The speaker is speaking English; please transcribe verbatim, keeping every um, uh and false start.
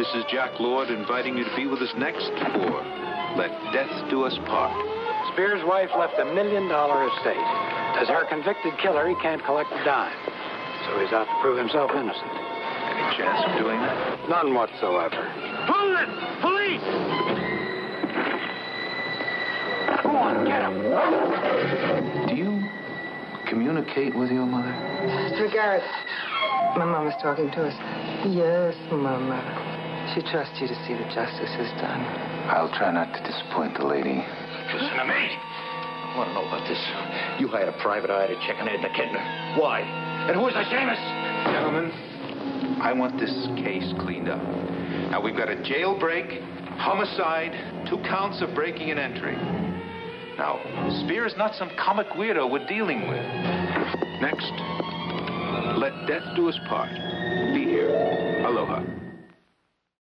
is Jack Lord inviting you to be with us next for Let Death Do Us Part. Spears' wife left a million-dollar estate. As her convicted killer, he can't collect a dime. So he's out to prove himself innocent. Any chance of doing that? None whatsoever. Police! Police! Go on, get him. Do you communicate with your mother? Sister Garrett, my mama's talking to us. Yes, Mama. She trusts you to see that justice is done. I'll try not to disappoint the lady. Listen to me. I want to know about this. You hired a private eye to check on Edna Kentner. Why? And who is the Seamus? Gentlemen, I want this case cleaned up. Now, we've got a jailbreak, homicide, two counts of breaking and entering. Now, Spear is not some comic weirdo we're dealing with. Next, Let Death Do Us Part. Be here.